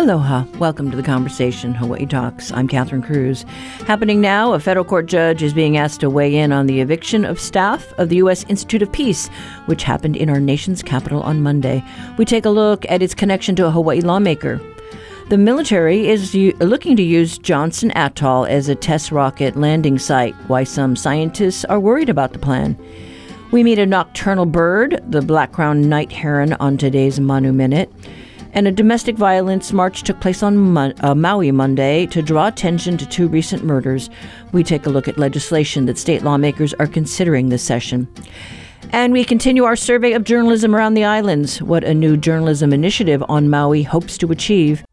Aloha. Welcome to the conversation, Hawaii Talks. I'm Catherine Cruz. Happening now, a federal court judge is being asked to weigh in on the eviction of staff of the U.S. Institute of Peace, which happened in our nation's capital on Monday. We take a look at its connection to a Hawaii lawmaker. The military is looking to use Johnson Atoll as a test rocket landing site, why some scientists are worried about the plan. We meet a nocturnal bird, the black-crowned night heron, on today's Manu Minute. And a domestic violence march took place on Maui Monday to draw attention to two recent murders. We take a look at legislation that state lawmakers are considering this session. And we continue our survey of journalism around the islands, what a new journalism initiative on Maui hopes to achieve.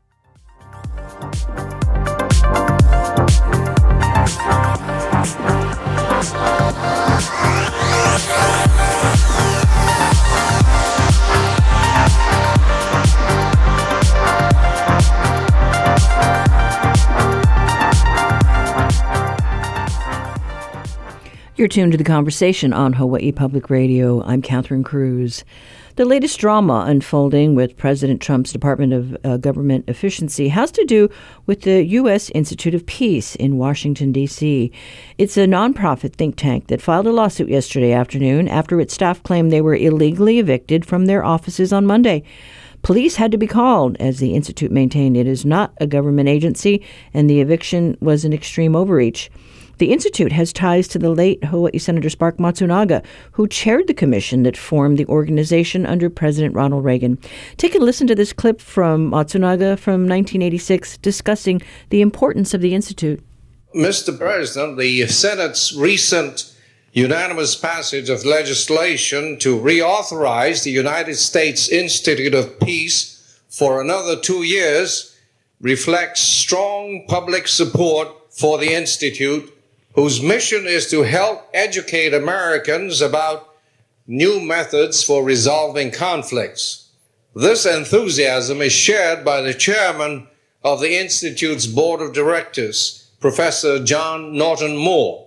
You're tuned to the conversation on Hawaii Public Radio. I'm Catherine Cruz. The latest drama unfolding with President Trump's Department of Government Efficiency has to do with the U.S. Institute of Peace in Washington, D.C. It's a nonprofit think tank that filed a lawsuit yesterday afternoon after its staff claimed they were illegally evicted from their offices on Monday. Police had to be called, as the Institute maintained it is not a government agency and the eviction was an extreme overreach. The Institute has ties to the late Hawaii Senator Spark Matsunaga, who chaired the commission that formed the organization under President Ronald Reagan. Take a listen to this clip from Matsunaga from 1986 discussing the importance of the Institute. Mr. President, the Senate's recent unanimous passage of legislation to reauthorize the United States Institute of Peace for another 2 years reflects strong public support for the Institute, whose mission is to help educate Americans about new methods for resolving conflicts. This enthusiasm is shared by the chairman of the Institute's board of directors, Professor John Norton Moore.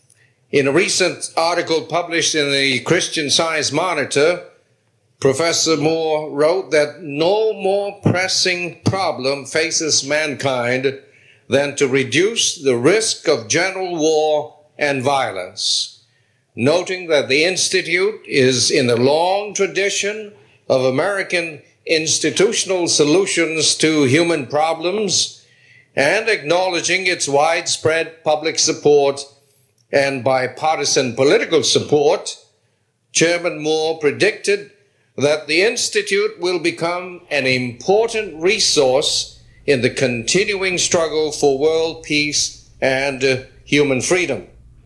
In a recent article published in the Christian Science Monitor, Professor Moore wrote that no more pressing problem faces mankind than to reduce the risk of general war and violence, noting that the Institute is in a long tradition of American institutional solutions to human problems and acknowledging its widespread public support and bipartisan political support. Chairman Moore predicted that the Institute will become an important resource in the continuing struggle for world peace and human freedom.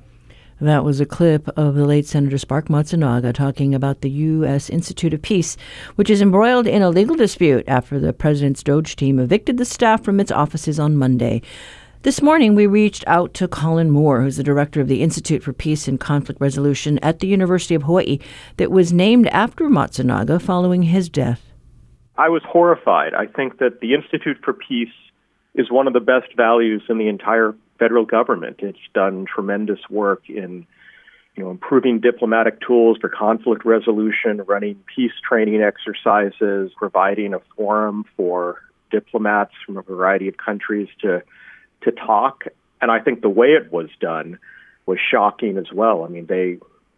That was a clip of the late Senator Spark Matsunaga talking about the U.S. Institute of Peace, which is embroiled in a legal dispute after the president's DOJ team evicted the staff from its offices on Monday. This morning, we reached out to Colin Moore, who's the director of the Institute for Peace and Conflict Resolution at the University of Hawaii, that was named after Matsunaga following his death. I was horrified. I think that the Institute for Peace is one of the best values in the entire federal government. It's done tremendous work in, improving diplomatic tools for conflict resolution, running peace training exercises, providing a forum for diplomats from a variety of countries to talk. And I think the way it was done was shocking as well. I mean, the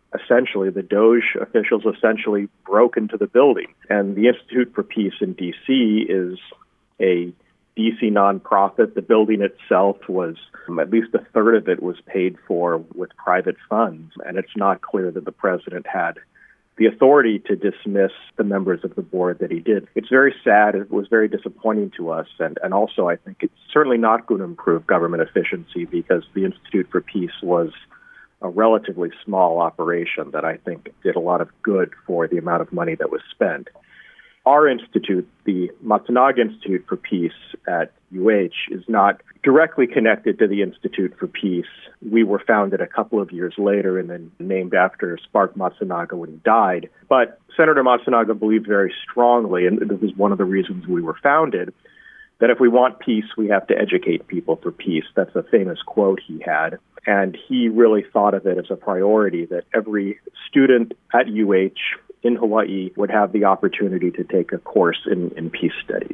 DOJ officials essentially broke into the building. And the Institute for Peace in D.C. is a D.C. nonprofit. The building itself was, at least a third of it was paid for with private funds. And it's not clear that the president had the authority to dismiss the members of the board that he did. It's very sad. It was very disappointing to us. And also, I think it's certainly not going to improve government efficiency because the Institute for Peace was a relatively small operation that I think did a lot of good for the amount of money that was spent. Our institute, the Matsunaga Institute for Peace at UH, is not directly connected to the Institute for Peace. We were founded a couple of years later and then named after Spark Matsunaga when he died. But Senator Matsunaga believed very strongly, and this was one of the reasons we were founded, that if we want peace, we have to educate people for peace. That's a famous quote he had. And he really thought of it as a priority that every student at UH in Hawaii would have the opportunity to take a course in peace studies.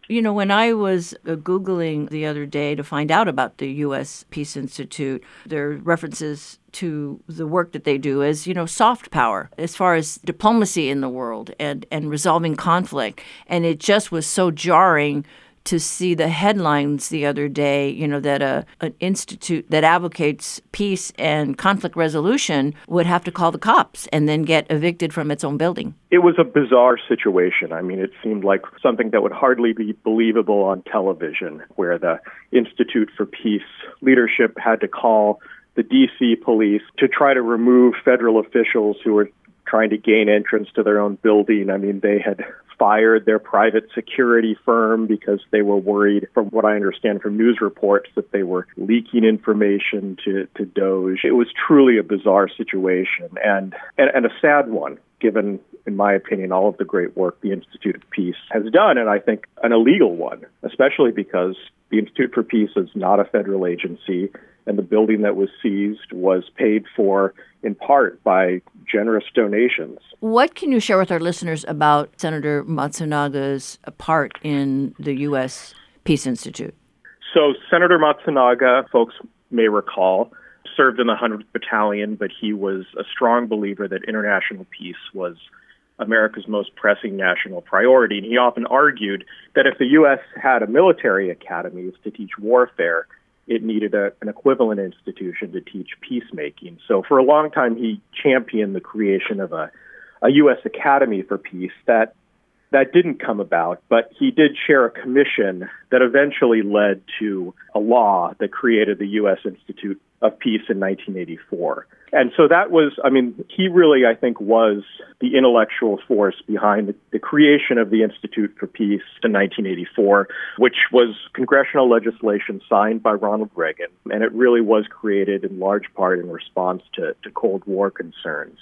When I was Googling the other day to find out about the U.S. Peace Institute, there are references to the work that they do as, soft power as far as diplomacy in the world and resolving conflict. And it just was so jarring to see the headlines the other day, that an institute that advocates peace and conflict resolution would have to call the cops and then get evicted from its own building. It was a bizarre situation. I mean, it seemed like something that would hardly be believable on television, where the Institute for Peace leadership had to call the D.C. police to try to remove federal officials who were trying to gain entrance to their own building. I mean, they had fired their private security firm because they were worried, from what I understand from news reports, that they were leaking information to DOJ. It was truly a bizarre situation and a sad one, given, in my opinion, all of the great work the Institute of Peace has done, and I think an illegal one, especially because the Institute for Peace is not a federal agency, and the building that was seized was paid for in part by generous donations. What can you share with our listeners about Senator Matsunaga's part in the U.S. Peace Institute? So Senator Matsunaga, folks may recall, served in the 100th Battalion, but he was a strong believer that international peace was America's most pressing national priority. And he often argued that if the U.S. had a military academy to teach warfare, it needed an equivalent institution to teach peacemaking. So for a long time, he championed the creation of a U.S. Academy for Peace. That didn't come about, but he did chair a commission that eventually led to a law that created the U.S. Institute of Peace in 1984. And so that was, he really, I think, was the intellectual force behind the creation of the Institute for Peace in 1984, which was congressional legislation signed by Ronald Reagan. And it really was created in large part in response to Cold War concerns.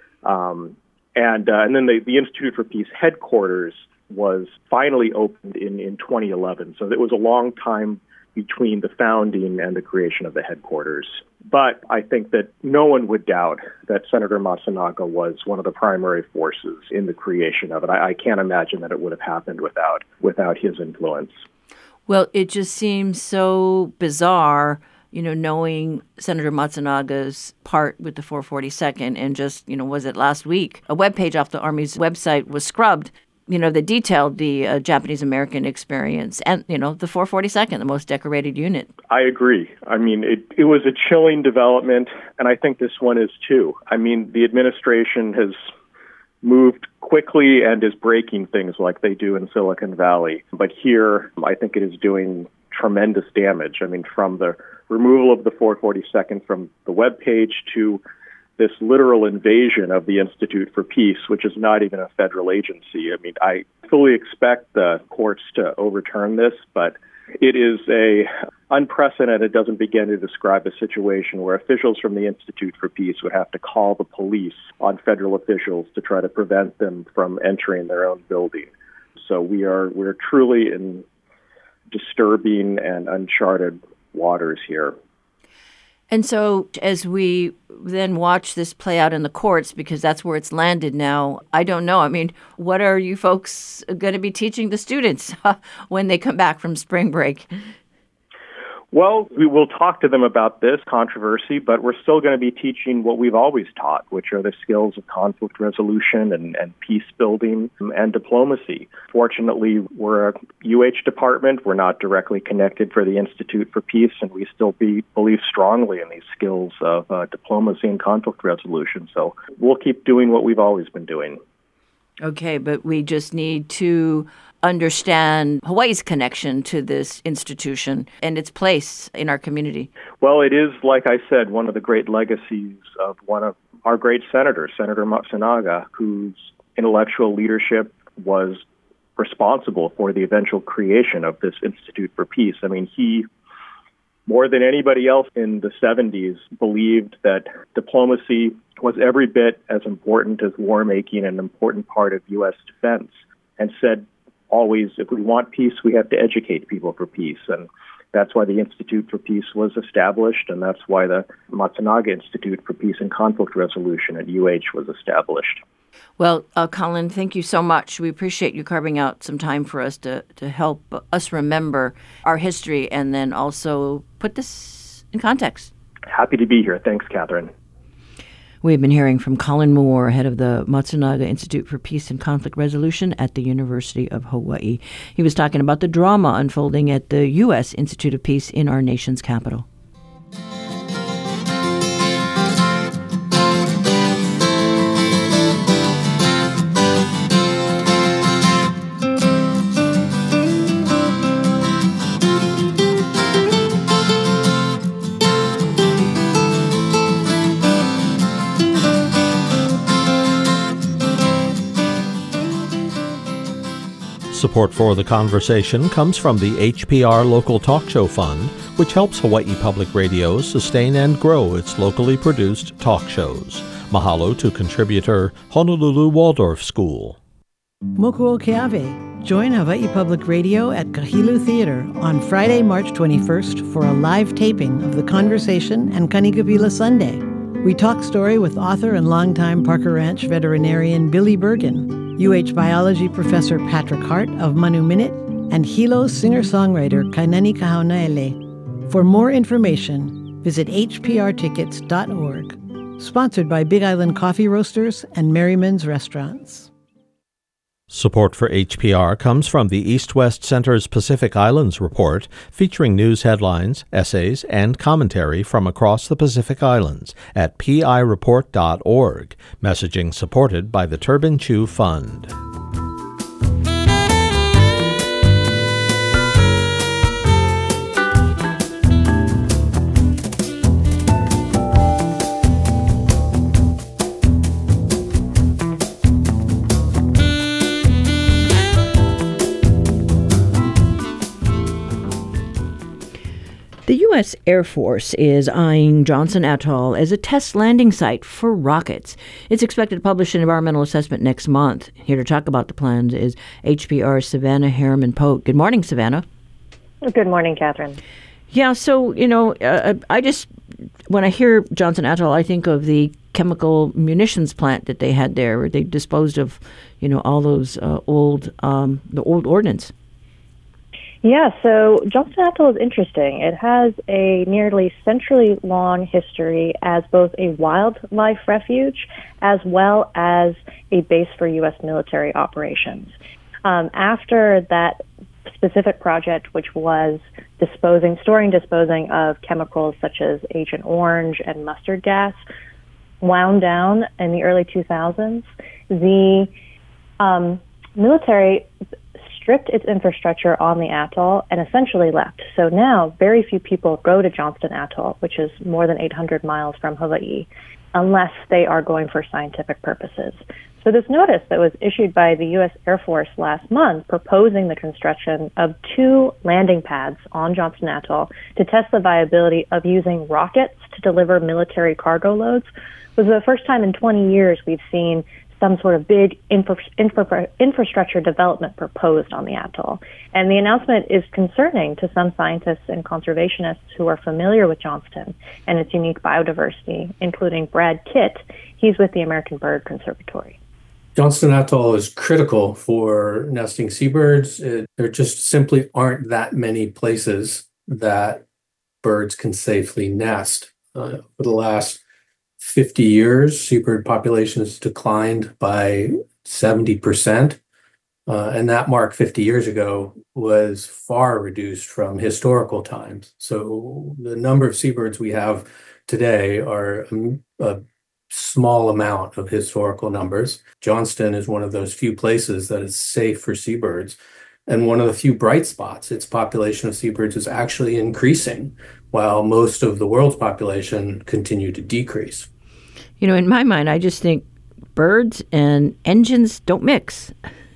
And then the Institute for Peace headquarters was finally opened in 2011. So it was a long time between the founding and the creation of the headquarters. But I think that no one would doubt that Senator Matsunaga was one of the primary forces in the creation of it. I can't imagine that it would have happened without his influence. Well, it just seems so bizarre, knowing Senator Matsunaga's part with the 442nd, and just, was it last week? A webpage off the Army's website was scrubbed, that detailed the Japanese-American experience and, the 442nd, the most decorated unit. I agree. It was a chilling development, and I think this one is too. The administration has moved quickly and is breaking things like they do in Silicon Valley. But here, I think it is doing tremendous damage. From the removal of the 442nd from the webpage to this literal invasion of the Institute for Peace, which is not even a federal agency. I fully expect the courts to overturn this, but it is unprecedented. It doesn't begin to describe a situation where officials from the Institute for Peace would have to call the police on federal officials to try to prevent them from entering their own building. So we're truly in disturbing and uncharted waters here. And so as we then watch this play out in the courts, because that's where it's landed now, I don't know. What are you folks going to be teaching the students when they come back from spring break? Well, we will talk to them about this controversy, but we're still going to be teaching what we've always taught, which are the skills of conflict resolution and peace building and diplomacy. Fortunately, we're a UH department. We're not directly connected for the Institute for Peace, and we still believe strongly in these skills of diplomacy and conflict resolution. So we'll keep doing what we've always been doing. Okay, but we just need to understand Hawaii's connection to this institution and its place in our community. Well, it is, like I said, one of the great legacies of one of our great senators, Senator Matsunaga, whose intellectual leadership was responsible for the eventual creation of this Institute for Peace. He, more than anybody else in the 70s, believed that diplomacy was every bit as important as war making, an important part of U.S. defense, and said always, if we want peace, we have to educate people for peace. And that's why the Institute for Peace was established, and that's why the Matsunaga Institute for Peace and Conflict Resolution at UH was established. Well, Colin, thank you so much. We appreciate you carving out some time for us to help us remember our history and then also put this in context. Happy to be here. Thanks, Catherine. We've been hearing from Colin Moore, head of the Matsunaga Institute for Peace and Conflict Resolution at the University of Hawaii. He was talking about the drama unfolding at the U.S. Institute of Peace in our nation's capital. Support for the conversation comes from the HPR Local Talk Show Fund, which helps Hawaii Public Radio sustain and grow its locally produced talk shows. Mahalo to contributor Honolulu Waldorf School. Mokuo Keawe. Join Hawaii Public Radio at Kahilu Theater on Friday, March 21st for a live taping of The Conversation and Kanikapila Sunday. We talk story with author and longtime Parker Ranch veterinarian Billy Bergen, UH biology professor Patrick Hart of Manu Minute, and Hilo singer-songwriter Kainani Kahaunaele. For more information, visit hprtickets.org. Sponsored by Big Island Coffee Roasters and Merriman's Restaurants. Support for HPR comes from the East-West Center's Pacific Islands Report, featuring news headlines, essays, and commentary from across the Pacific Islands at pireport.org. Messaging supported by the Turban Chew Fund. The U.S. Air Force is eyeing Johnston Atoll as a test landing site for rockets. It's expected to publish an environmental assessment next month. Here to talk about the plans is HPR's Savannah Harriman-Pote. Good morning, Savannah. Good morning, Catherine. Yeah, so, when I hear Johnston Atoll, I think of the chemical munitions plant that they had there, where they disposed of, all those the old ordnance. Yeah, so Johnston Atoll is interesting. It has a nearly century-long history as both a wildlife refuge as well as a base for U.S. military operations. After that specific project, which was disposing of chemicals such as Agent Orange and mustard gas, wound down in the early 2000s, the military stripped its infrastructure on the atoll and essentially left. So now very few people go to Johnston Atoll, which is more than 800 miles from Hawaii, unless they are going for scientific purposes. So this notice that was issued by the U.S. Air Force last month proposing the construction of 2 landing pads on Johnston Atoll to test the viability of using rockets to deliver military cargo loads was the first time in 20 years we've seen some sort of big infrastructure development proposed on the atoll. And the announcement is concerning to some scientists and conservationists who are familiar with Johnston and its unique biodiversity, including Brad Kitt. He's with the American Bird Conservatory. Johnston Atoll is critical for nesting seabirds. There just simply aren't that many places that birds can safely nest. For the last 50 years, seabird population has declined by 70%. And that mark 50 years ago was far reduced from historical times. So the number of seabirds we have today are a small amount of historical numbers. Johnston is one of those few places that is safe for seabirds. And one of the few bright spots, its population of seabirds is actually increasing, while most of the world's population continue to decrease. In my mind, I just think birds and engines don't mix.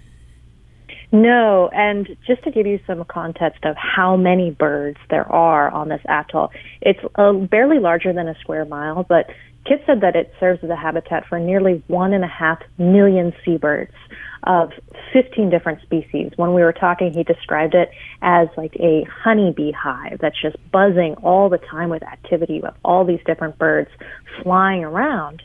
No, and just to give you some context of how many birds there are on this atoll, it's barely larger than a square mile, but Kitt said that it serves as a habitat for nearly 1.5 million seabirds of 15 different species. When we were talking, he described it as like a honeybee hive that's just buzzing all the time with activity with all these different birds flying around.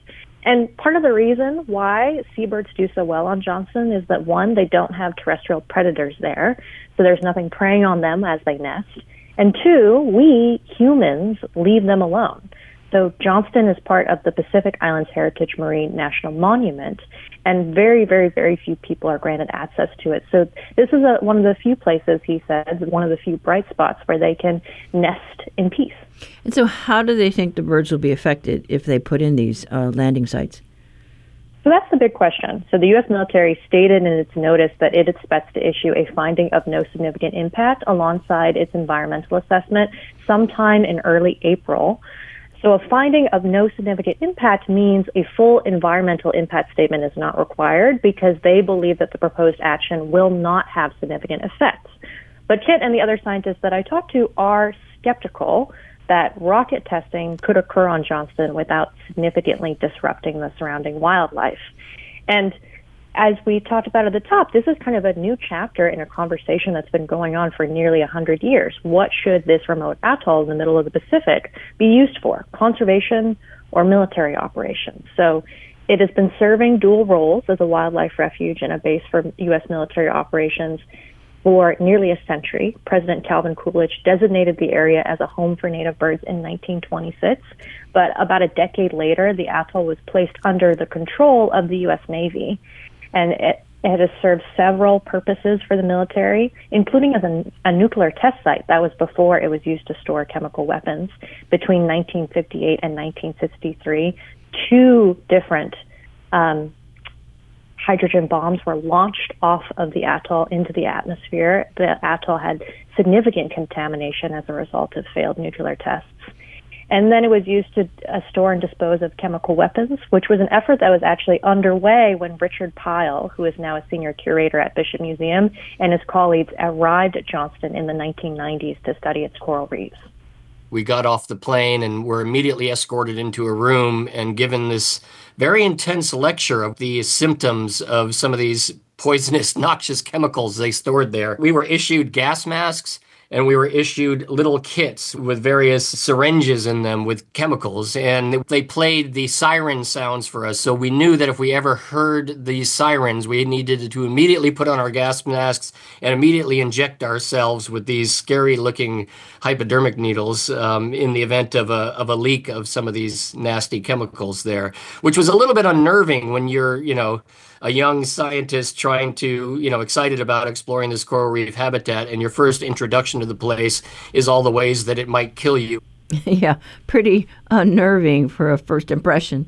And part of the reason why seabirds do so well on Johnston is that, one, they don't have terrestrial predators there, so there's nothing preying on them as they nest. And two, we humans leave them alone. So Johnston is part of the Pacific Islands Heritage Marine National Monument, and very, very, very few people are granted access to it. So this is one of the few places, he says, one of the few bright spots where they can nest in peace. And so how do they think the birds will be affected if they put in these landing sites? So that's the big question. So the U.S. military stated in its notice that it expects to issue a finding of no significant impact alongside its environmental assessment sometime in early April. So a finding of no significant impact means a full environmental impact statement is not required because they believe that the proposed action will not have significant effects. But Kit and the other scientists that I talked to are skeptical that rocket testing could occur on Johnston without significantly disrupting the surrounding wildlife. And as we talked about at the top, this is kind of a new chapter in a conversation that's been going on for nearly 100 years. What should this remote atoll in the middle of the Pacific be used for, conservation or military operations? So it has been serving dual roles as a wildlife refuge and a base for U.S. military operations for nearly a century. President Calvin Coolidge designated the area as a home for native birds in 1926, but about a decade later, the atoll was placed under the control of the U.S. Navy. And it has served several purposes for the military, including as a nuclear test site. That was before it was used to store chemical weapons. Between 1958 and 1963, 2 different hydrogen bombs were launched off of the atoll into the atmosphere. The atoll had significant contamination as a result of failed nuclear tests. And then it was used to store and dispose of chemical weapons, which was an effort that was actually underway when Richard Pyle, who is now a senior curator at Bishop Museum, and his colleagues arrived at Johnston in the 1990s to study its coral reefs. We got off the plane and were immediately escorted into a room and given this very intense lecture of the symptoms of some of these poisonous, noxious chemicals they stored there. We were issued gas masks, and we were issued little kits with various syringes in them with chemicals, and they played the siren sounds for us. So we knew that if we ever heard these sirens, we needed to immediately put on our gas masks and immediately inject ourselves with these scary-looking hypodermic needles in the event of a leak of some of these nasty chemicals there, which was a little bit unnerving when you're, a young scientist trying to, excited about exploring this coral reef habitat, and your first introduction to the place is all the ways that it might kill you. Yeah, pretty unnerving for a first impression.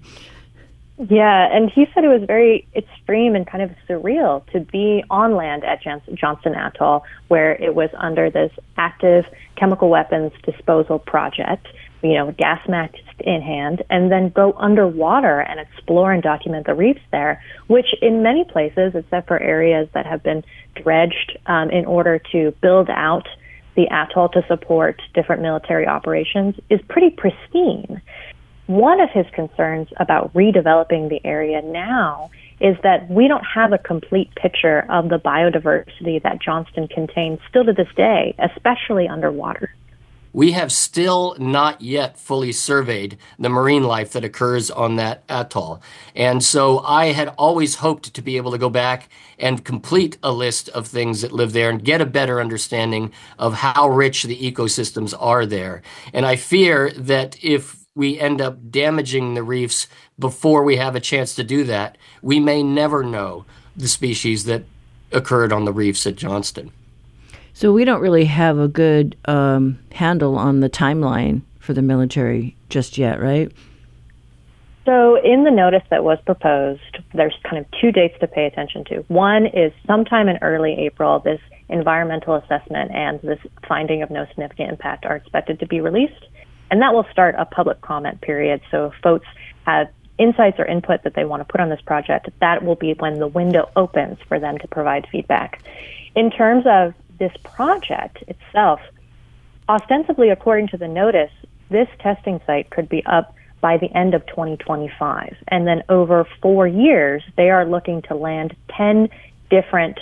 Yeah, and he said it was very extreme and kind of surreal to be on land at Johnston Atoll, where it was under this active chemical weapons disposal project, gas masks in hand, and then go underwater and explore and document the reefs there, which in many places, except for areas that have been dredged in order to build out the atoll to support different military operations, is pretty pristine. One of his concerns about redeveloping the area now is that we don't have a complete picture of the biodiversity that Johnston contains still to this day, especially underwater. We have still not yet fully surveyed the marine life that occurs on that atoll. And so I had always hoped to be able to go back and complete a list of things that live there and get a better understanding of how rich the ecosystems are there. And I fear that if we end up damaging the reefs before we have a chance to do that, we may never know the species that occurred on the reefs at Johnston. So we don't really have a good handle on the timeline for the military just yet, right? So in the notice that was proposed, there's kind of 2 dates to pay attention to. One is sometime in early April, this environmental assessment and this finding of no significant impact are expected to be released. And that will start a public comment period. So if folks have insights or input that they want to put on this project, that will be when the window opens for them to provide feedback. In terms of this project itself, ostensibly, according to the notice, this testing site could be up by the end of 2025. And then over 4 years, they are looking to land 10 different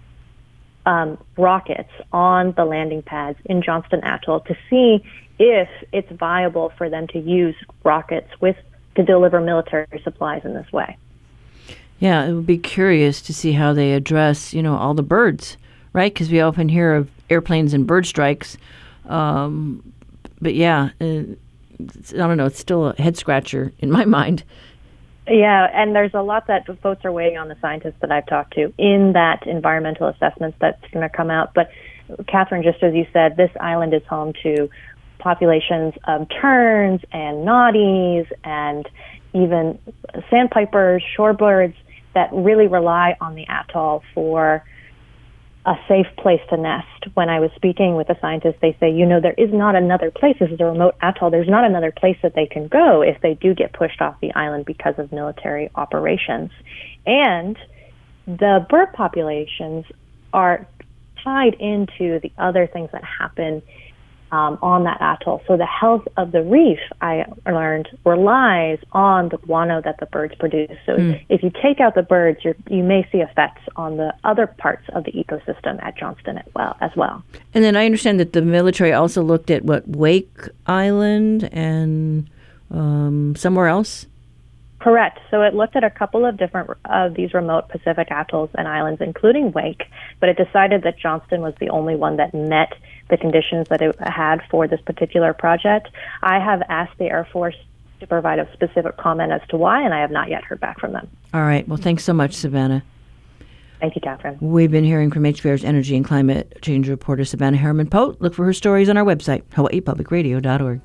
rockets on the landing pads in Johnston Atoll to see if it's viable for them to use rockets with to deliver military supplies in this way. Yeah, it would be curious to see how they address, all the birds, right? Because we often hear of airplanes and bird strikes. But yeah, I don't know, it's still a head scratcher in my mind. Yeah, and there's a lot that votes are waiting on the scientists that I've talked to in that environmental assessments that's going to come out. But Catherine, just as you said, this island is home to populations of terns and noddies and even sandpipers, shorebirds that really rely on the atoll for a safe place to nest. When I was speaking with the scientists, they say, there is not another place. This is a remote atoll. There's not another place that they can go if they do get pushed off the island because of military operations. And the bird populations are tied into the other things that happen on that atoll. So the health of the reef, I learned, relies on the guano that the birds produce. So if you take out the birds, you may see effects on the other parts of the ecosystem at Johnston as well. And then I understand that the military also looked at, Wake Island and somewhere else? Correct. So it looked at a couple of different of these remote Pacific atolls and islands, including Wake, but it decided that Johnston was the only one that met the conditions that it had for this particular project. I have asked the Air Force to provide a specific comment as to why, and I have not yet heard back from them. All right. Well, thanks so much, Savannah. Thank you, Catherine. We've been hearing from HPR's energy and climate change reporter, Savannah Harriman-Pote. Look for her stories on our website, hawaiipublicradio.org.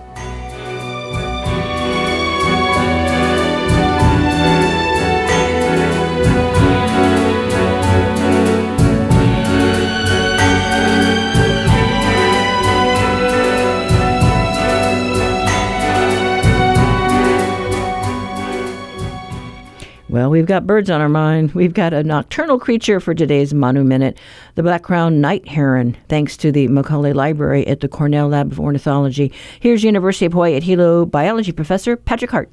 Well, we've got birds on our mind. We've got a nocturnal creature for today's Manu Minute, the black-crowned night heron, thanks to the Macaulay Library at the Cornell Lab of Ornithology. Here's University of Hawaii at Hilo biology professor Patrick Hart.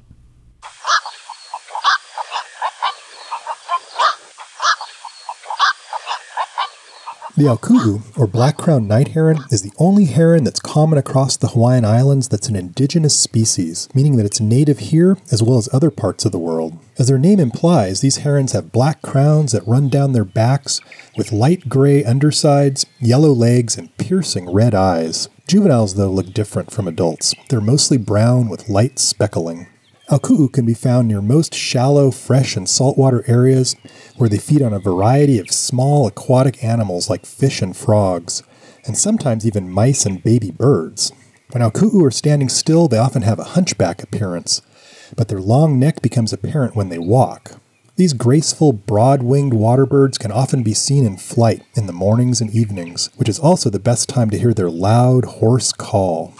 The auku'u, or black-crowned night heron, is the only heron that's common across the Hawaiian Islands that's an indigenous species, meaning that it's native here as well as other parts of the world. As their name implies, these herons have black crowns that run down their backs with light gray undersides, yellow legs, and piercing red eyes. Juveniles, though, look different from adults. They're mostly brown with light speckling. Auku'u can be found near most shallow, fresh, and saltwater areas where they feed on a variety of small aquatic animals like fish and frogs, and sometimes even mice and baby birds. When auku'u are standing still, they often have a hunchback appearance, but their long neck becomes apparent when they walk. These graceful, broad-winged water birds can often be seen in flight in the mornings and evenings, which is also the best time to hear their loud, hoarse call.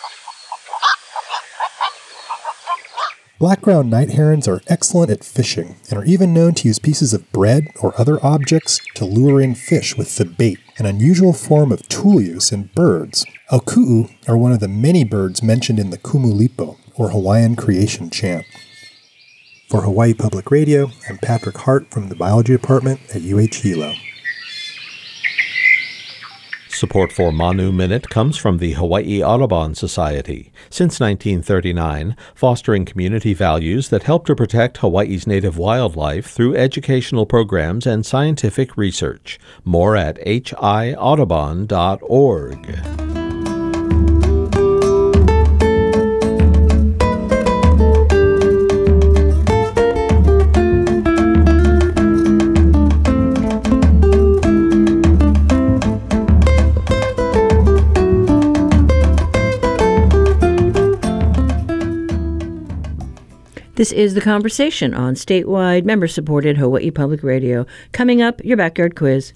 Black-crowned night herons are excellent at fishing and are even known to use pieces of bread or other objects to lure in fish with the bait, an unusual form of tool use in birds. Auku'u are one of the many birds mentioned in the Kumulipo, or Hawaiian creation chant. For Hawaii Public Radio, I'm Patrick Hart from the Biology Department at UH Hilo. Support for Manu Minute comes from the Hawaii Audubon Society. Since 1939, fostering community values that help to protect Hawaii's native wildlife through educational programs and scientific research. More at hiaudubon.org. This is The Conversation on statewide, member-supported Hawaii Public Radio. Coming up, your backyard quiz.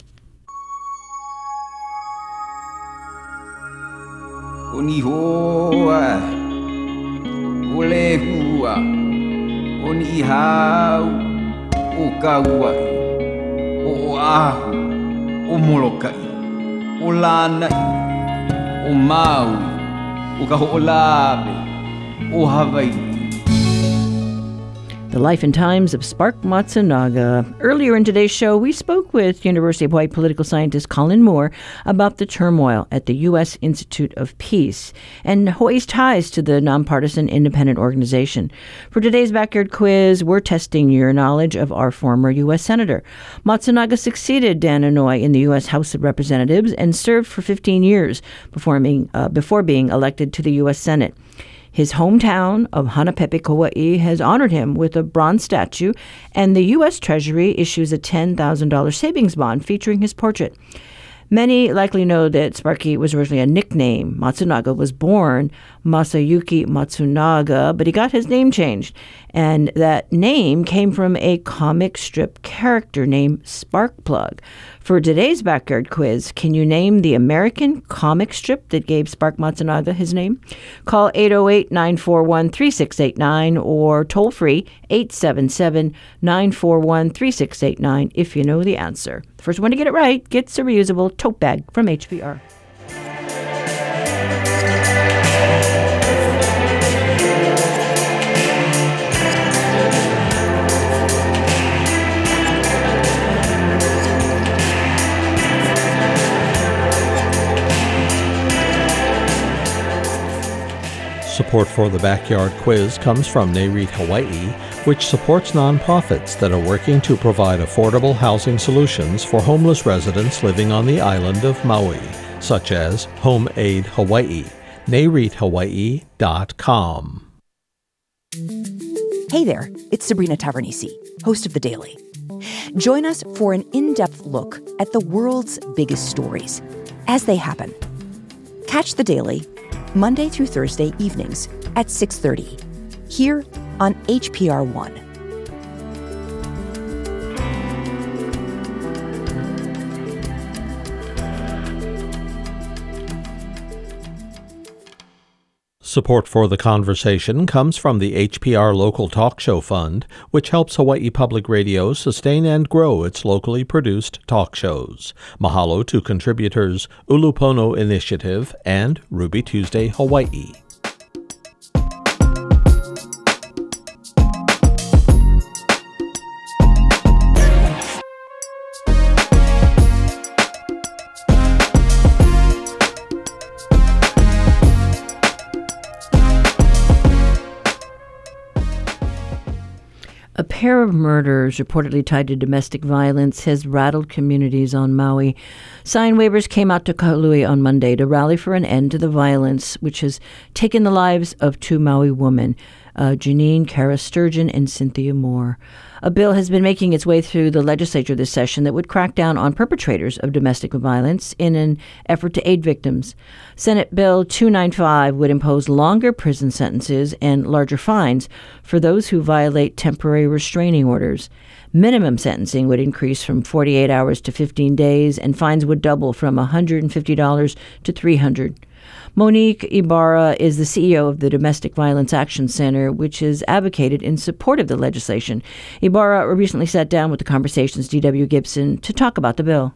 Oni hoa, ole hua, oni hau, o kauai, o ahu, o molokai, o lanai, o maui, o kaho'olawe, o Hawaii. The Life and Times of Spark Matsunaga. Earlier in today's show, we spoke with University of Hawaii political scientist Colin Moore about the turmoil at the U.S. Institute of Peace and Hawaii's ties to the nonpartisan independent organization. For today's Backyard Quiz, we're testing your knowledge of our former U.S. Senator. Matsunaga succeeded Dan Inouye in the U.S. House of Representatives and served for 15 years before being elected to the U.S. Senate. His hometown of Hanapepe, Kauai, has honored him with a bronze statue, and the U.S. Treasury issues a $10,000 savings bond featuring his portrait. Many likely know that Sparky was originally a nickname. Matsunaga was born Masayuki Matsunaga, but he got his name changed. And that name came from a comic strip character named Sparkplug. For today's Backyard Quiz, can you name the American comic strip that gave Spark Matsunaga his name? Call 808-941-3689 or toll free 877-941-3689 if you know the answer. The first one to get it right gets a reusable tote bag from HPR. Support for the Backyard Quiz comes from NAREIT Hawaii, which supports nonprofits that are working to provide affordable housing solutions for homeless residents living on the island of Maui, such as Home Aid Hawaii. NAREITHawaii.com. Hey there, it's Sabrina Tavernisi, host of The Daily. Join us for an in-depth look at the world's biggest stories as they happen. Catch The Daily Monday through Thursday evenings at 6:30 here on HPR One. Support for the conversation comes from the HPR Local Talk Show Fund, which helps Hawaii Public Radio sustain and grow its locally produced talk shows. Mahalo to contributors Ulupono Initiative and Ruby Tuesday Hawaii. A pair of murders reportedly tied to domestic violence has rattled communities on Maui. Sign wavers came out to Kahului on Monday to rally for an end to the violence, which has taken the lives of two Maui women, Janine Kara Sturgeon and Cynthia Moore. A bill has been making its way through the legislature this session that would crack down on perpetrators of domestic violence in an effort to aid victims. Senate Bill 295 would impose longer prison sentences and larger fines for those who violate temporary restraining orders. Minimum sentencing would increase from 48 hours to 15 days, and fines would double from $150 to $300. Monique Ibarra is the CEO of the Domestic Violence Action Center, which has advocated in support of the legislation. Ibarra recently sat down with the Conversation's D.W. Gibson to talk about the bill.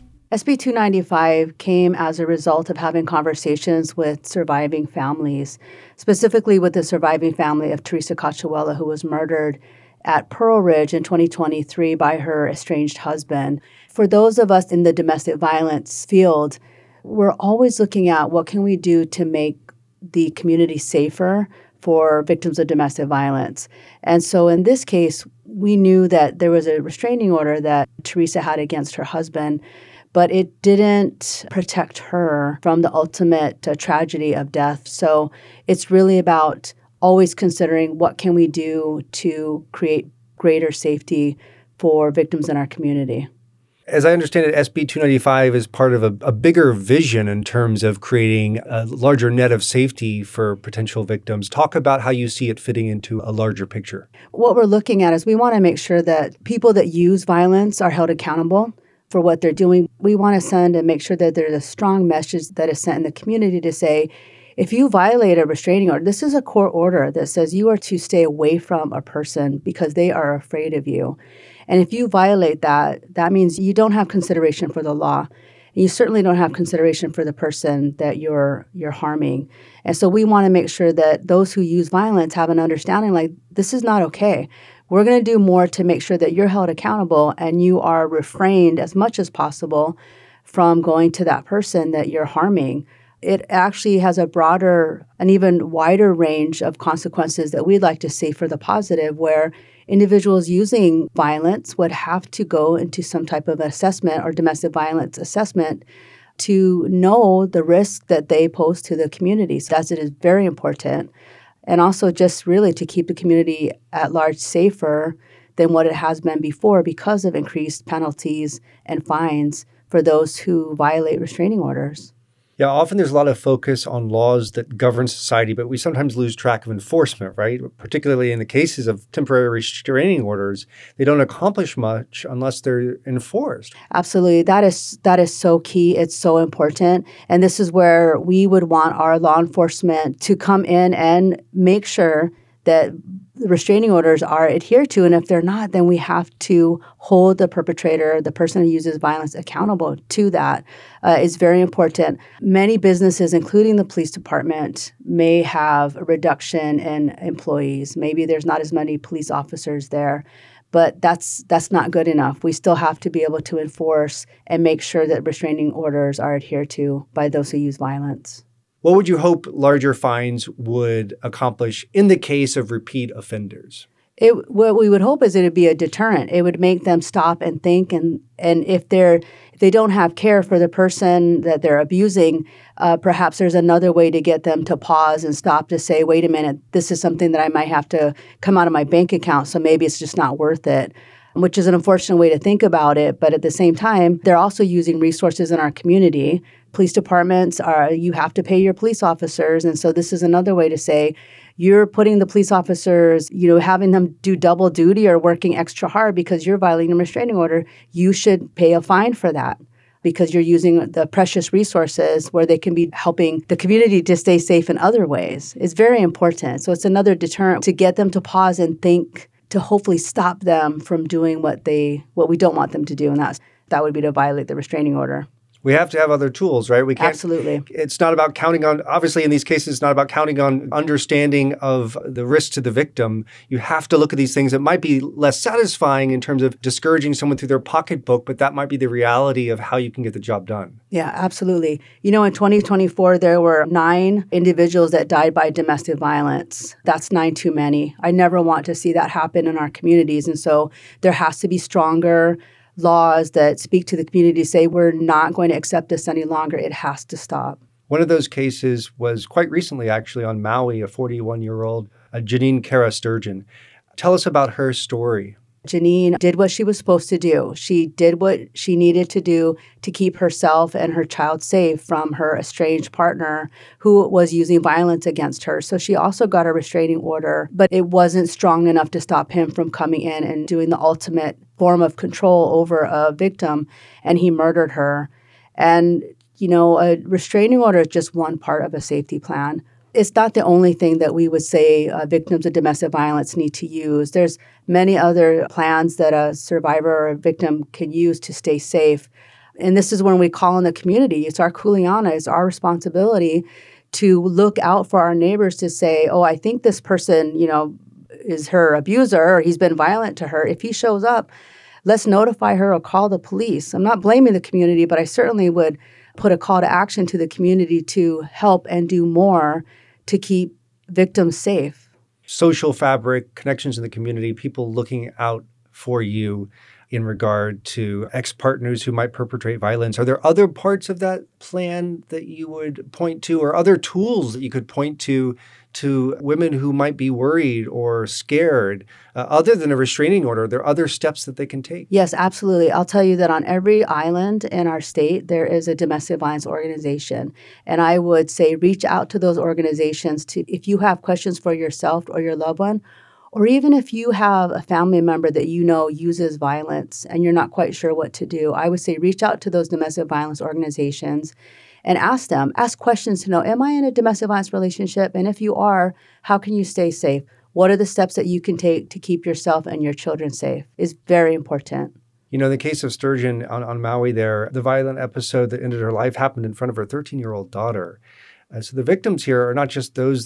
SB 295 came as a result of having conversations with surviving families, specifically with the surviving family of Teresa Cachuela, who was murdered at Pearl Ridge in 2023 by her estranged husband. For those of us in the domestic violence field, we're always looking at what can we do to make the community safer for victims of domestic violence. And so in this case, we knew that there was a restraining order that Teresa had against her husband, but it didn't protect her from the ultimate tragedy of death. So it's really about always considering what can we do to create greater safety for victims in our community. As I understand it, SB 295 is part of a bigger vision in terms of creating a larger net of safety for potential victims. Talk about how you see it fitting into a larger picture. What we're looking at is we want to make sure that people that use violence are held accountable for what they're doing. We want to send and make sure that there's a strong message that is sent in the community to say, if you violate a restraining order, this is a court order that says you are to stay away from a person because they are afraid of you. And if you violate that, that means you don't have consideration for the law. And you certainly don't have consideration for the person that you're harming. And so we want to make sure that those who use violence have an understanding like this is not okay. we're going to do more to make sure that you're held accountable and you are refrained as much as possible from going to that person that you're harming. It actually has a broader, an even wider range of consequences that we'd like to see for the positive, where individuals using violence would have to go into some type of assessment or domestic violence assessment to know the risk that they pose to the community. So it is very important. And also just really to keep the community at large safer than what it has been before because of increased penalties and fines for those who violate restraining orders. Yeah, often there's a lot of focus on laws that govern society, but we sometimes lose track of enforcement, right? Particularly in the cases of temporary restraining orders, they don't accomplish much unless they're enforced. Absolutely. That is so key. It's so important. And this is where we would want our law enforcement to come in and make sure that the restraining orders are adhered to. And if they're not, then we have to hold the perpetrator, the person who uses violence, accountable to that. It's very important. Many businesses, including the police department, may have a reduction in employees. Maybe there's not as many police officers there. But that's not good enough. We still have to be able to enforce and make sure that restraining orders are adhered to by those who use violence. What would you hope larger fines would accomplish in the case of repeat offenders? What we would hope is it would be a deterrent. It would make them stop and think, and if they don't have care for the person that they're abusing, perhaps there's another way to get them to pause and stop to say, wait a minute, this is something that I might have to come out of my bank account, so maybe it's just not worth it, which is an unfortunate way to think about it. But at the same time, they're also using resources in our community. Police departments you have to pay your police officers. And so this is another way to say you're putting the police officers, having them do double duty or working extra hard because you're violating a restraining order. You should pay a fine for that because you're using the precious resources where they can be helping the community to stay safe in other ways. It's very important. So it's another deterrent to get them to pause and think, to hopefully stop them from doing what we don't want them to do. And that would be to violate the restraining order. We have to have other tools, right? We can't. Absolutely. It's not about counting on, obviously in these cases, it's not about counting on understanding of the risk to the victim. You have to look at these things that might be less satisfying in terms of discouraging someone through their pocketbook, but that might be the reality of how you can get the job done. Yeah, absolutely. In 2024, there were 9 individuals that died by domestic violence. That's 9 too many. I never want to see that happen in our communities. And so there has to be stronger laws that speak to the community, say we're not going to accept this any longer. It has to stop. One of those cases was quite recently, actually, on Maui, a 41-year-old Janine Kara Sturgeon. Tell us about her story. Janine did what she was supposed to do. She did what she needed to do to keep herself and her child safe from her estranged partner who was using violence against her. So she also got a restraining order, but it wasn't strong enough to stop him from coming in and doing the ultimate form of control over a victim, and he murdered her. And, a restraining order is just one part of a safety plan. It's not the only thing that we would say victims of domestic violence need to use. There's many other plans that a survivor or a victim can use to stay safe. And this is when we call on the community. It's our kuleana. It's our responsibility to look out for our neighbors to say, oh, I think this person, is her abuser or he's been violent to her. If he shows up, let's notify her or call the police. I'm not blaming the community, but I certainly would put a call to action to the community to help and do more to keep victims safe. Social fabric, connections in the community, people looking out for you in regard to ex-partners who might perpetrate violence. Are there other parts of that plan that you would point to, or other tools that you could point to women who might be worried or scared? Other than a restraining order, there are other steps that they can take? Yes, absolutely. I'll tell you that on every island in our state, there is a domestic violence organization. And I would say reach out to those organizations if you have questions for yourself or your loved one, or even if you have a family member that uses violence and you're not quite sure what to do, I would say reach out to those domestic violence organizations and ask questions to know, am I in a domestic violence relationship? And if you are, how can you stay safe? What are the steps that you can take to keep yourself and your children safe? Is very important. In the case of Sturgeon on Maui there, the violent episode that ended her life happened in front of her 13-year-old daughter. So the victims here are not just those that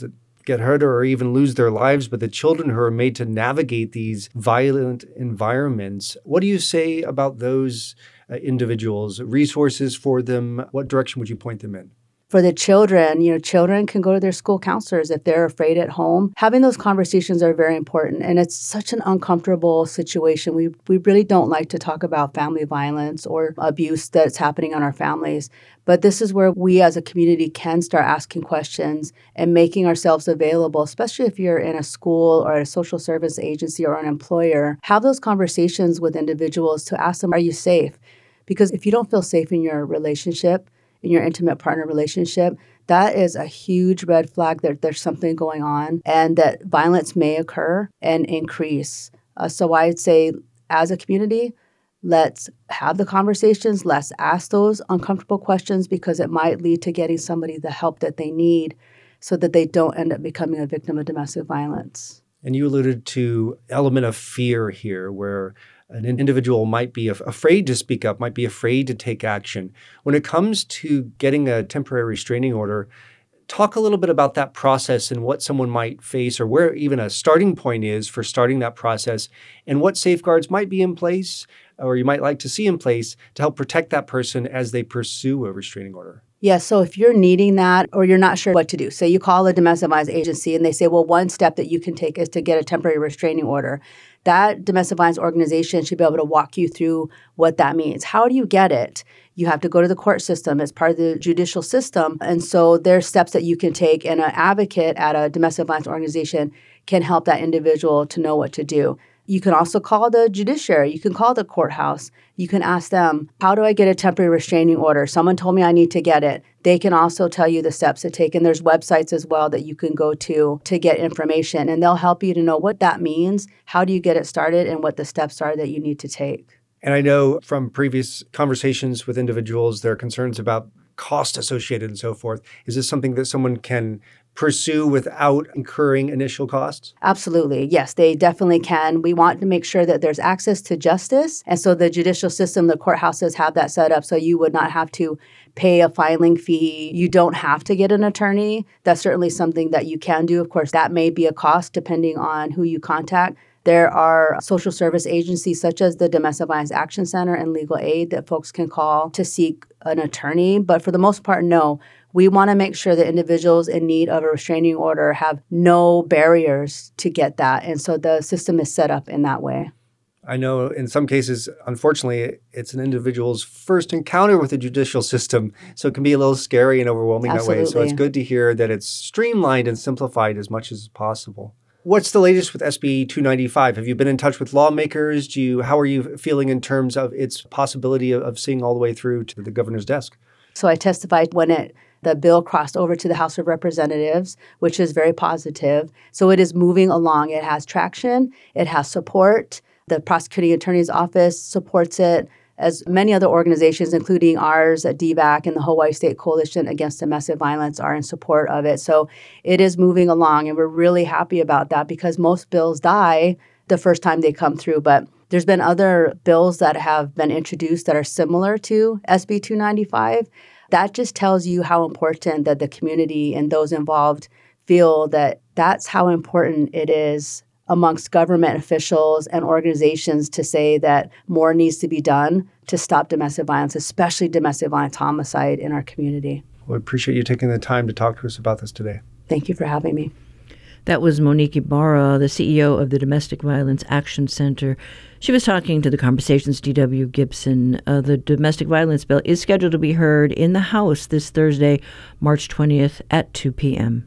get hurt or even lose their lives, but the children who are made to navigate these violent environments. What do you say about those individuals, resources for them? What direction would you point them in? For the children, children can go to their school counselors if they're afraid at home. Having those conversations are very important, and it's such an uncomfortable situation. We really don't like to talk about family violence or abuse that's happening in our families, but this is where we as a community can start asking questions and making ourselves available, especially if you're in a school or a social service agency or an employer. Have those conversations with individuals to ask them, are you safe? Because if you don't feel safe in your relationship, in your intimate partner relationship, that is a huge red flag that there's something going on and that violence may occur and increase. So I'd say as a community, let's have the conversations, let's ask those uncomfortable questions because it might lead to getting somebody the help that they need so that they don't end up becoming a victim of domestic violence. And you alluded to element of fear here where an individual might be afraid to speak up, might be afraid to take action. When it comes to getting a temporary restraining order, talk a little bit about that process and what someone might face or where even a starting point is for starting that process and what safeguards might be in place or you might like to see in place to help protect that person as they pursue a restraining order. Yeah, so if you're needing that or you're not sure what to do, say you call a domestic violence agency and they say, well, one step that you can take is to get a temporary restraining order. That domestic violence organization should be able to walk you through what that means. How do you get it? You have to go to the court system as part of the judicial system. And so there's steps that you can take, and an advocate at a domestic violence organization can help that individual to know what to do. You can also call the judiciary. You can call the courthouse. You can ask them, how do I get a temporary restraining order? Someone told me I need to get it. They can also tell you the steps to take. And there's websites as well that you can go to get information. And they'll help you to know what that means, how do you get it started, and what the steps are that you need to take. And I know from previous conversations with individuals, there are concerns about cost associated and so forth. Is this something that someone can pursue without incurring initial costs? Absolutely. Yes, they definitely can. We want to make sure that there's access to justice. And so the judicial system, the courthouses have that set up so you would not have to pay a filing fee. You don't have to get an attorney. That's certainly something that you can do. Of course, that may be a cost depending on who you contact. There are social service agencies such as the Domestic Violence Action Center and Legal Aid that folks can call to seek an attorney. But for the most part, no. We want to make sure that individuals in need of a restraining order have no barriers to get that. And so the system is set up in that way. I know in some cases, unfortunately, it's an individual's first encounter with the judicial system. So it can be a little scary and overwhelming Absolutely. that way. So it's good to hear that it's streamlined and simplified as much as possible. What's the latest with SB 295? Have you been in touch with lawmakers? How are you feeling in terms of its possibility of seeing all the way through to the governor's desk? So I testified when the bill crossed over to the House of Representatives, which is very positive. So it is moving along. It has traction. It has support. The prosecuting attorney's office supports it, as many other organizations, including ours at DVAC and the Hawaii State Coalition Against Domestic Violence, are in support of it. So it is moving along, and we're really happy about that because most bills die the first time they come through. But there's been other bills that have been introduced that are similar to SB 295. That just tells you how important that the community and those involved feel that that's how important it is amongst government officials and organizations to say that more needs to be done to stop domestic violence, especially domestic violence homicide in our community. We appreciate you taking the time to talk to us about this today. Thank you for having me. That was Monique Ibarra, the CEO of the Domestic Violence Action Center. She was talking to The Conversation's D.W. Gibson. The domestic violence bill is scheduled to be heard in the House this Thursday, March 20th at 2 p.m.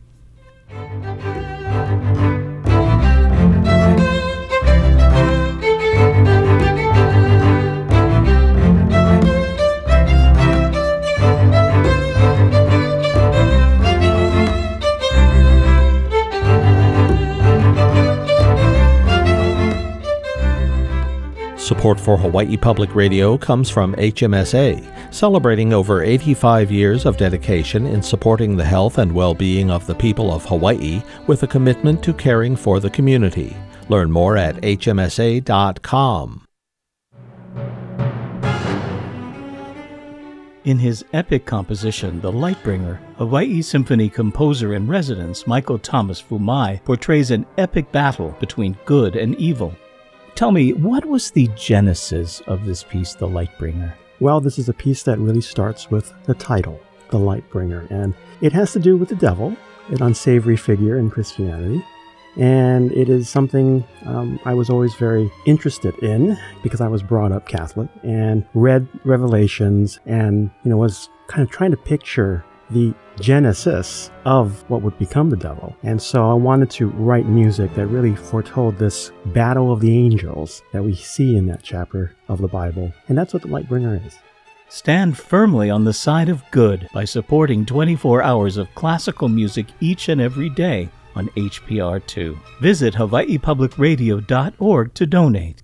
Support for Hawaii Public Radio comes from HMSA, celebrating over 85 years of dedication in supporting the health and well-being of the people of Hawaii with a commitment to caring for the community. Learn more at hmsa.com. In his epic composition, The Lightbringer, Hawaii Symphony composer-in-residence Michael Thomas Fumai portrays an epic battle between good and evil. Tell me, what was the genesis of this piece, The Lightbringer? Well, this is a piece that really starts with the title, The Lightbringer, and it has to do with the devil, an unsavory figure in Christianity. And it is something I was always very interested in because I was brought up Catholic and read Revelations and, was kind of trying to picture the genesis of what would become the devil. And so I wanted to write music that really foretold this battle of the angels that we see in that chapter of the Bible. And that's what The Lightbringer is. Stand firmly on the side of good by supporting 24 hours of classical music each and every day on HPR2. Visit hawaiipublicradio.org to donate.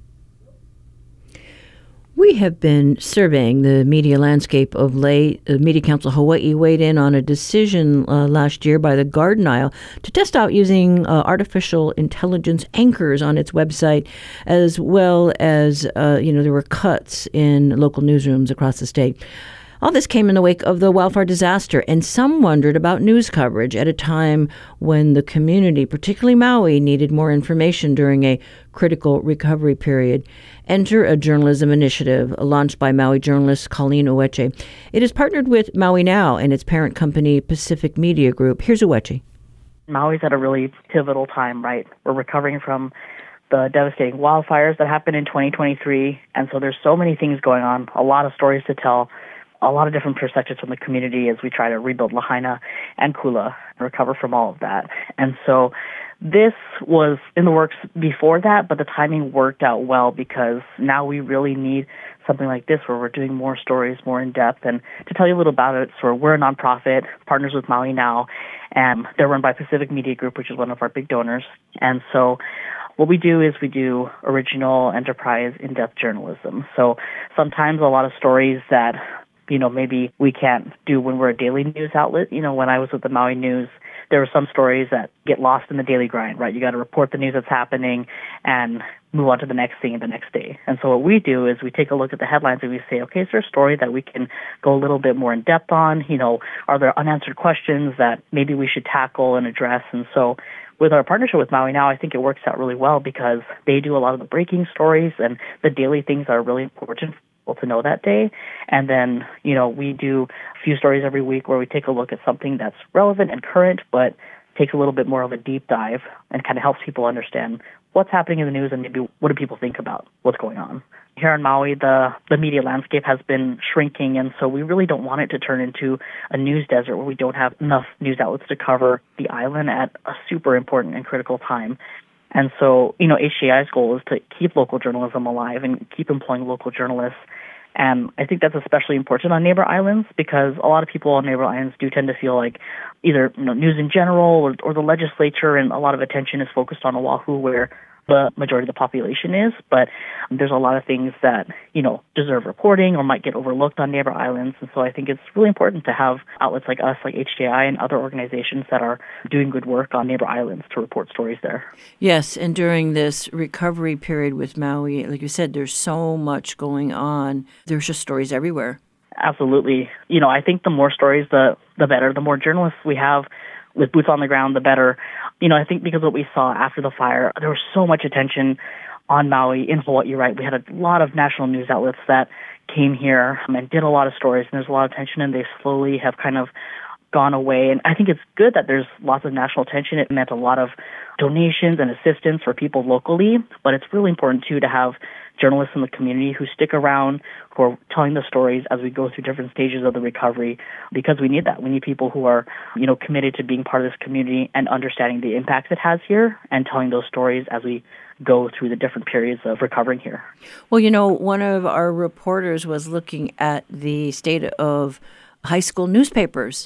We have been surveying the media landscape of late. The Media Council Hawaii weighed in on a decision last year by the Garden Isle to test out using artificial intelligence anchors on its website, as well as, there were cuts in local newsrooms across the state. All this came in the wake of the wildfire disaster, and some wondered about news coverage at a time when the community, particularly Maui, needed more information during a critical recovery period. Enter a journalism initiative launched by Maui journalist Colleen Ueche. It is partnered with Maui Now and its parent company, Pacific Media Group. Here's Ueche. Maui's at a really pivotal time, right? We're recovering from the devastating wildfires that happened in 2023, and so there's so many things going on, a lot of stories to tell, a lot of different perspectives from the community as we try to rebuild Lahaina and Kula and recover from all of that. And so this was in the works before that, but the timing worked out well because now we really need something like this where we're doing more stories, more in depth. And to tell you a little about it, so we're a nonprofit, partners with Maui Now, and they're run by Pacific Media Group, which is one of our big donors. And so what we do is we do original enterprise in-depth journalism. So sometimes a lot of stories that maybe we can't do when we're a daily news outlet. When I was with the Maui News, there were some stories that get lost in the daily grind, right? You got to report the news that's happening and move on to the next thing the next day. And so what we do is we take a look at the headlines and we say, okay, is there a story that we can go a little bit more in depth on? Are there unanswered questions that maybe we should tackle and address? And so with our partnership with Maui Now, I think it works out really well because they do a lot of the breaking stories and the daily things that are really important to know that day. And then, we do a few stories every week where we take a look at something that's relevant and current, but takes a little bit more of a deep dive and kind of helps people understand what's happening in the news and maybe what do people think about what's going on. Here in Maui, the media landscape has been shrinking, and so we really don't want it to turn into a news desert where we don't have enough news outlets to cover the island at a super important and critical time. And so, HJI's goal is to keep local journalism alive and keep employing local journalists. And I think that's especially important on neighbor islands because a lot of people on neighbor islands do tend to feel like either news in general or the legislature, and a lot of attention is focused on Oahu where the majority of the population is. But there's a lot of things that, deserve reporting or might get overlooked on neighbor islands. And so I think it's really important to have outlets like us, like HJI and other organizations that are doing good work on neighbor islands to report stories there. Yes, and during this recovery period with Maui, like you said, there's so much going on. There's just stories everywhere. Absolutely. I think the more stories, the better. The more journalists we have with boots on the ground, the better. I think because what we saw after the fire, there was so much attention on Maui, in Hawaii, right? We had a lot of national news outlets that came here and did a lot of stories, and there's a lot of attention, and they slowly have kind of gone away. And I think it's good that there's lots of national attention. It meant a lot of donations and assistance for people locally, but it's really important, too, to have journalists in the community who stick around, who are telling the stories as we go through different stages of the recovery, because we need that. We need people who are, committed to being part of this community and understanding the impacts it has here and telling those stories as we go through the different periods of recovering here. Well, one of our reporters was looking at the state of high school newspapers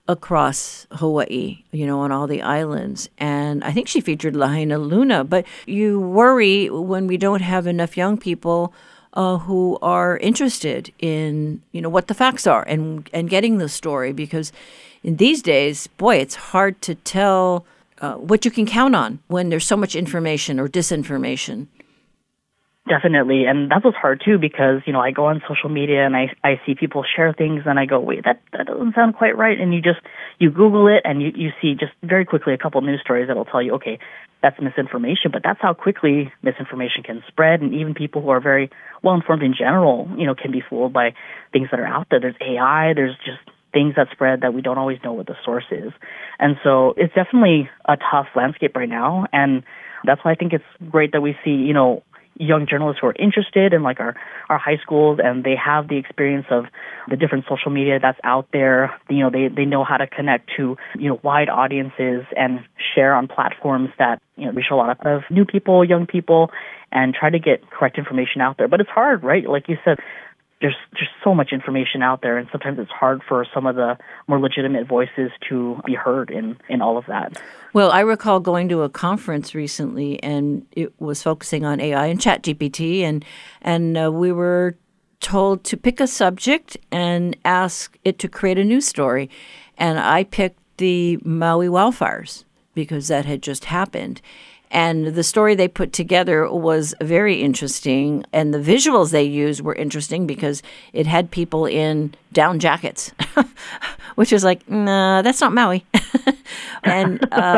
across Hawaii, on all the islands. And I think she featured Lahaina Luna. But you worry when we don't have enough young people who are interested in, what the facts are and getting the story. Because in these days, boy, it's hard to tell what you can count on when there's so much information or disinformation. Definitely. And that's what's hard too, because, I go on social media and I see people share things and I go, wait, that doesn't sound quite right. And you Google it and you see just very quickly a couple news stories that'll tell you, okay, that's misinformation, but that's how quickly misinformation can spread. And even people who are very well informed in general, can be fooled by things that are out there. There's AI, there's just things that spread that we don't always know what the source is. And so it's definitely a tough landscape right now. And that's why I think it's great that we see, young journalists who are interested in like our high schools, and they have the experience of the different social media that's out there. They know how to connect to, wide audiences and share on platforms that, reach a lot of new people, young people, and try to get correct information out there. But it's hard, right? Like you said, there's just so much information out there, and sometimes it's hard for some of the more legitimate voices to be heard in all of that. Well, I recall going to a conference recently, and it was focusing on AI and ChatGPT, and we were told to pick a subject and ask it to create a news story. And I picked the Maui wildfires because that had just happened. And the story they put together was very interesting. And the visuals they used were interesting because it had people in down jackets, which is like, nah, that's not Maui. And,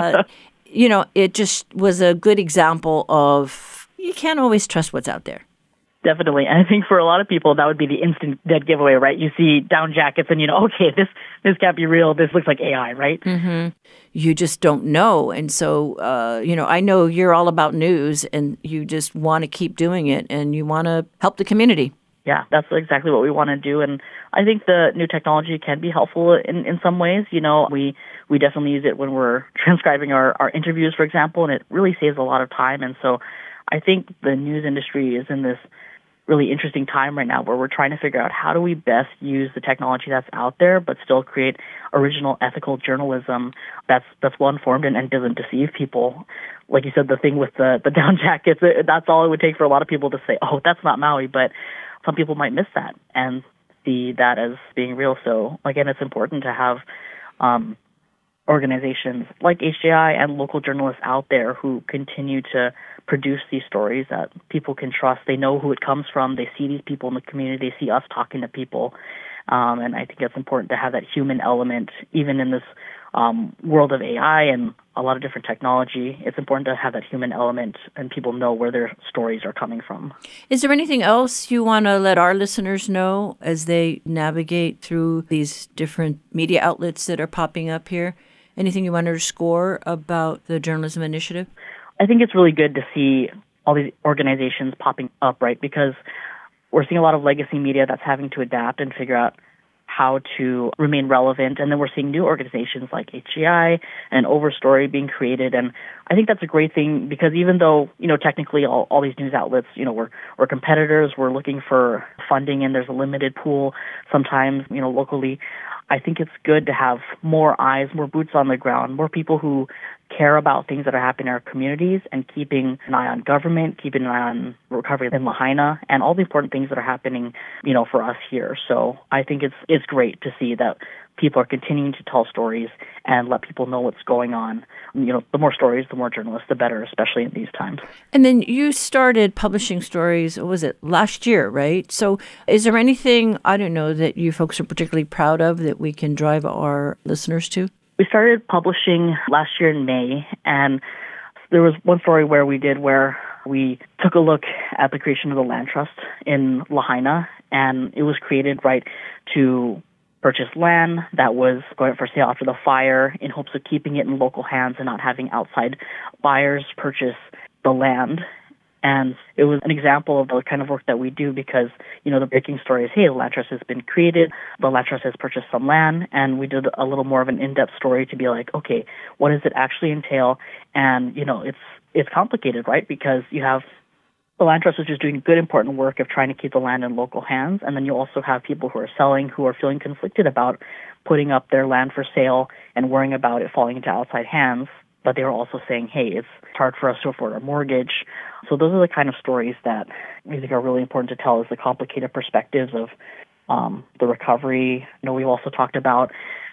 it just was a good example of you can't always trust what's out there. Definitely. And I think for a lot of people, that would be the instant dead giveaway, right? You see down jackets and okay, this can't be real. This looks like AI, right? Mm-hmm. You just don't know. And so, I know you're all about news and you just want to keep doing it and you want to help the community. Yeah, that's exactly what we want to do. And I think the new technology can be helpful in some ways. We definitely use it when we're transcribing our interviews, for example, and it really saves a lot of time. And so I think the news industry is in this really interesting time right now where we're trying to figure out how do we best use the technology that's out there but still create original ethical journalism that's well-informed and doesn't deceive people. Like you said, the thing with the down jackets, that's all it would take for a lot of people to say, oh, that's not Maui, but some people might miss that and see that as being real. So again, it's important to have organizations like HJI and local journalists out there who continue to produce these stories that people can trust. They know who it comes from. They see these people in the community. They see us talking to people. And I think it's important to have that human element, even in this world of AI and a lot of different technology. It's important to have that human element and people know where their stories are coming from. Is there anything else you want to let our listeners know as they navigate through these different media outlets that are popping up here? Anything you want to underscore about the Journalism Initiative? I think it's really good to see all these organizations popping up, right? Because we're seeing a lot of legacy media that's having to adapt and figure out how to remain relevant. And then we're seeing new organizations like HGI and Overstory being created. And I think that's a great thing because even though, technically all these news outlets, we're competitors, we're looking for funding and there's a limited pool sometimes, locally. I think it's good to have more eyes, more boots on the ground, more people who care about things that are happening in our communities and keeping an eye on government, keeping an eye on recovery in Lahaina and all the important things that are happening, for us here. So I think it's great to see that people are continuing to tell stories and let people know what's going on. The more stories, the more journalists, the better, especially in these times. And then you started publishing stories, what was it, last year, right? So is there anything, I don't know, that you folks are particularly proud of that we can drive our listeners to? We started publishing last year in May, and there was one story where we took a look at the creation of the land trust in Lahaina, and it was created to purchase land that was going for sale after the fire in hopes of keeping it in local hands and not having outside buyers purchase the land. And it was an example of the kind of work that we do because, the breaking story is, hey, the land trust has been created, the land trust has purchased some land, and we did a little more of an in-depth story to be like, okay, what does it actually entail? And, it's complicated, right? Because you have the land trust, which is doing good, important work of trying to keep the land in local hands, and then you also have people who are selling who are feeling conflicted about putting up their land for sale and worrying about it falling into outside hands. But they were also saying, hey, it's hard for us to afford our mortgage. So those are the kind of stories that I think are really important to tell, is the complicated perspectives of the recovery. We've also talked about,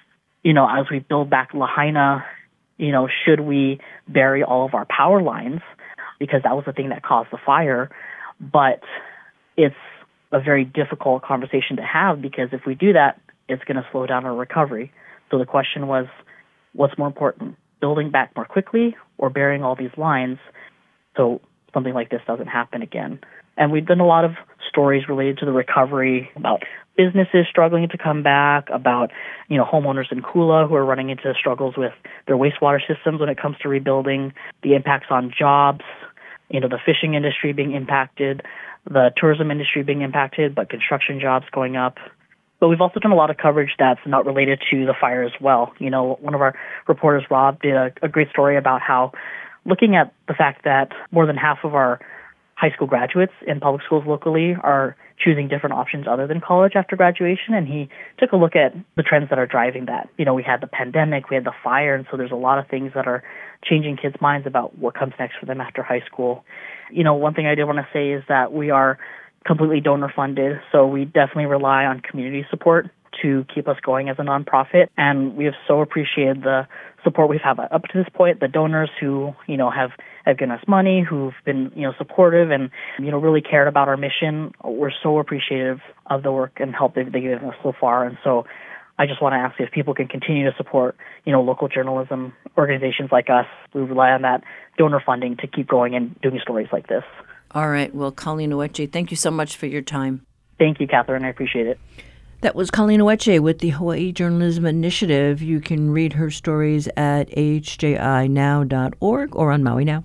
as we build back Lahaina, should we bury all of our power lines? Because that was the thing that caused the fire. but it's a very difficult conversation to have because if we do that, it's going to slow down our recovery. So the question was, what's more important, building back more quickly or burying all these lines so something like this doesn't happen again? And we've done a lot of stories related to the recovery about businesses struggling to come back, about, homeowners in Kula who are running into struggles with their wastewater systems when it comes to rebuilding, the impacts on jobs, the fishing industry being impacted, the tourism industry being impacted, but construction jobs going up. But we've also done a lot of coverage that's not related to the fire as well. One of our reporters, Rob, did a great story about how looking at the fact that more than half of our high school graduates in public schools locally are choosing different options other than college after graduation, and he took a look at the trends that are driving that. We had the pandemic, we had the fire, and so there's a lot of things that are changing kids' minds about what comes next for them after high school. One thing I did want to say is that we are completely donor funded, so we definitely rely on community support to keep us going as a nonprofit, and we have so appreciated the support we've had up to this point, the donors who, have given us money, who've been, supportive and, really cared about our mission. We're so appreciative of the work and help they've given us so far. And so I just want to ask if people can continue to support, local journalism organizations like us. We rely on that donor funding to keep going and doing stories like this. All right. Well, Colleen Oweche, thank you so much for your time. Thank you, Catherine. I appreciate it. That was Colleen Oweche with the Hawaii Journalism Initiative. You can read her stories at hjinow.org or on Maui Now.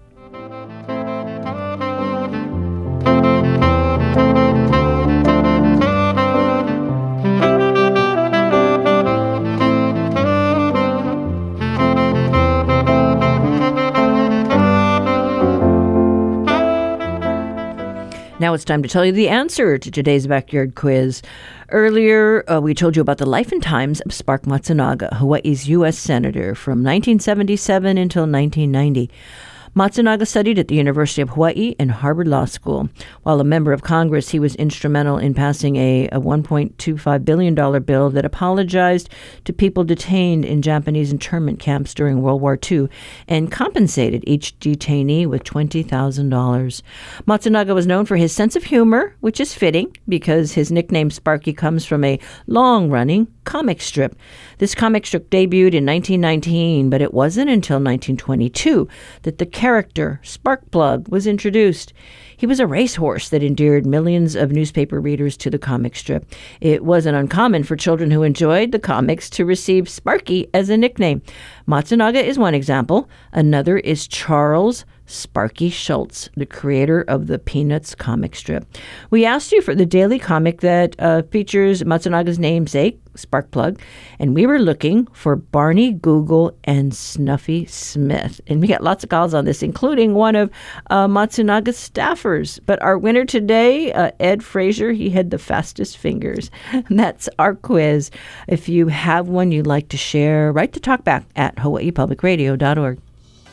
Now it's time to tell you the answer to today's backyard quiz. Earlier, we told you about the life and times of Spark Matsunaga, Hawaii's U.S. Senator from 1977 until 1990. Matsunaga studied at the University of Hawaii and Harvard Law School. While a member of Congress, he was instrumental in passing a $1.25 billion bill that apologized to people detained in Japanese internment camps during World War II and compensated each detainee with $20,000. Matsunaga was known for his sense of humor, which is fitting because his nickname Sparky comes from a long-running comic strip. This comic strip debuted in 1919, but it wasn't until 1922 that the character Sparkplug was introduced. He was a racehorse that endeared millions of newspaper readers to the comic strip. It wasn't uncommon for children who enjoyed the comics to receive Sparky as a nickname. Matsunaga is one example. Another is Charles Sparky Schulz, the creator of the Peanuts comic strip. We asked you for the daily comic that features Matsunaga's namesake, Sparkplug, and we were looking for Barney Google and Snuffy Smith. And we got lots of calls on this, including one of Matsunaga's staffers. But our winner today, Ed Frazier, he had the fastest fingers. And that's our quiz. If you have one you'd like to share, write to talkback at hawaiipublicradio.org.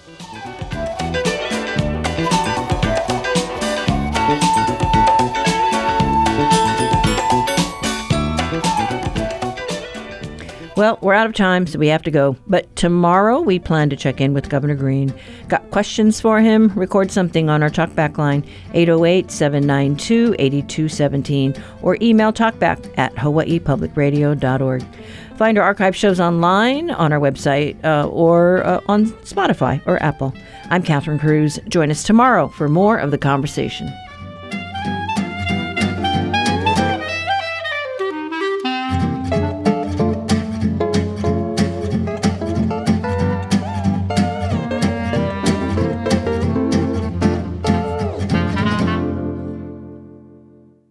Well, we're out of time, so we have to go. But tomorrow we plan to check in with Governor Green. Got questions for him? Record something on our talkback line, 808-792-8217, or email talkback at hawaiipublicradio.org. Find our archive shows online on our website or on Spotify or Apple. I'm Catherine Cruz. Join us tomorrow for more of the conversation.